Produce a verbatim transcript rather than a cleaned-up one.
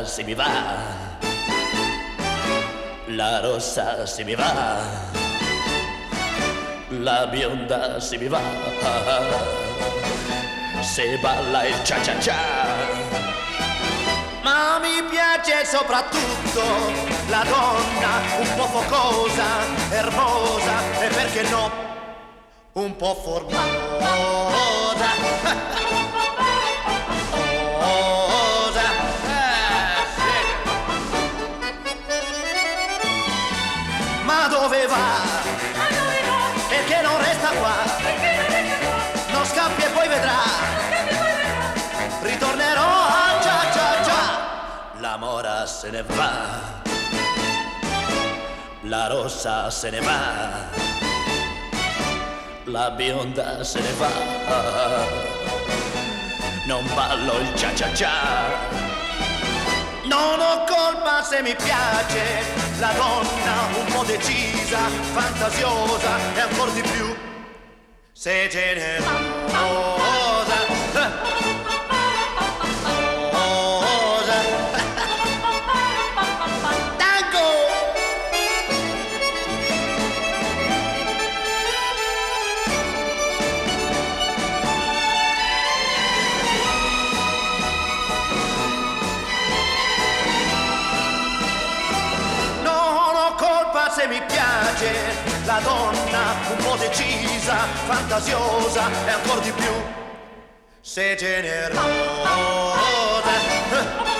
se mi va, la rossa se mi va, la bionda se mi va, se balla il cia cia cia. Ma mi piace soprattutto la donna un po' focosa, ermosa e perché no, un po' formosa. Ma dove va? Ma dove va? Perché non resta qua? Perché non resta qua? Non scappi e poi vedrà. Scappi e poi vedrà. Ritornerò a cia cia cia. La mora se ne va, la rossa se ne va, la bionda se ne va. Non ballo il cia cia cia. Non ho colpa se mi piace la donna un po' decisa, fantasiosa e ancor di più se generosa. Tango! Se mi piace la donna un po' decisa, fantasiosa e ancor di più se generosa.